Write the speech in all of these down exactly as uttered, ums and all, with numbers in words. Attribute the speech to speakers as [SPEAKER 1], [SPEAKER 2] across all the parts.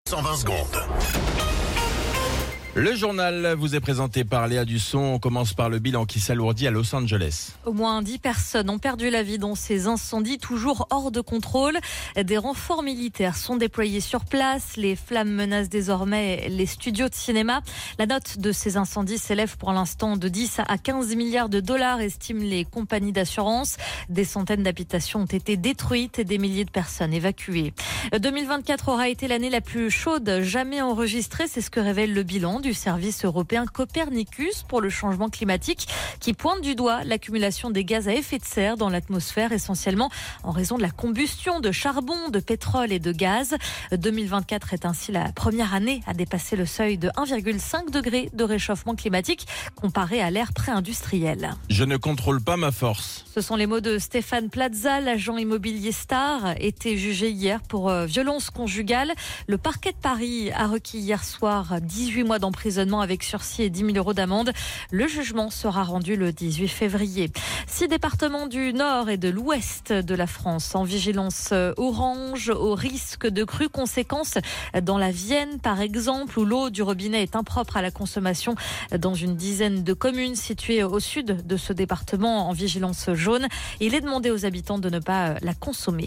[SPEAKER 1] cent vingt secondes.
[SPEAKER 2] Le journal vous est présenté par Léa Dusson. On commence par le bilan qui s'alourdit à Los Angeles.
[SPEAKER 3] Au moins dix personnes ont perdu la vie dans ces incendies toujours hors de contrôle. Des renforts militaires sont déployés sur place. Les flammes menacent désormais les studios de cinéma. La note de ces incendies s'élève pour l'instant de dix à quinze milliards de dollars, estiment les compagnies d'assurance. Des centaines d'habitations ont été détruites et des milliers de personnes évacuées. deux mille vingt-quatre aura été l'année la plus chaude jamais enregistrée. C'est ce que révèle le bilan du service européen Copernicus pour le changement climatique qui pointe du doigt l'accumulation des gaz à effet de serre dans l'atmosphère, essentiellement en raison de la combustion de charbon, de pétrole et de gaz. deux mille vingt-quatre est ainsi la première année à dépasser le seuil de un virgule cinq degré de réchauffement climatique comparé à l'ère pré-industrielle.
[SPEAKER 2] Je ne contrôle pas ma force.
[SPEAKER 3] Ce sont les mots de Stéphane Plaza, l'agent immobilier star, été jugé hier pour violence conjugale. Le parquet de Paris a requis hier soir dix-huit mois d'emprisonnement avec sursis et dix mille euros d'amende. Le jugement sera rendu le dix-huit février. Six départements du nord et de l'ouest de la France en vigilance orange au risque de crues conséquences dans la Vienne par exemple, où l'eau du robinet est impropre à la consommation dans une dizaine de communes situées au sud de ce département en vigilance jaune. Il est demandé aux habitants de ne pas la consommer.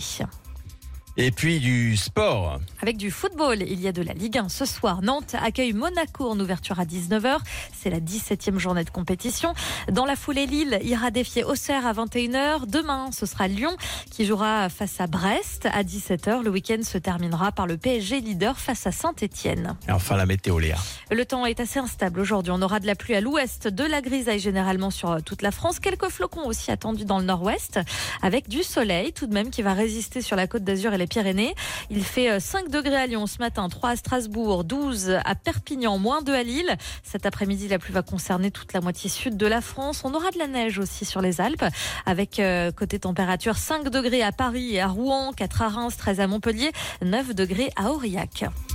[SPEAKER 2] Et puis du sport.
[SPEAKER 3] Avec du football, il y a de la Ligue un ce soir. Nantes accueille Monaco en ouverture à dix-neuf heures. C'est la dix-septième journée de compétition. Dans la foulée, Lille ira défier Auxerre à vingt et une heures. Demain, ce sera Lyon qui jouera face à Brest à dix-sept heures. Le week-end se terminera par le P S G leader face à Saint-Etienne.
[SPEAKER 2] Et enfin la météo, Léa.
[SPEAKER 3] Le temps est assez instable aujourd'hui. On aura de la pluie à l'ouest, de la grisaille généralement sur toute la France. Quelques flocons aussi attendus dans le nord-ouest avec du soleil tout de même qui va résister sur la Côte d'Azur et les Pyrénées. Il fait cinq degrés à Lyon ce matin, trois à Strasbourg, douze à Perpignan, moins deux à Lille. Cet après-midi, la pluie va concerner toute la moitié sud de la France. On aura de la neige aussi sur les Alpes avec euh, côté température cinq degrés à Paris et à Rouen, quatre à Reims, treize à Montpellier, neuf degrés à Aurillac.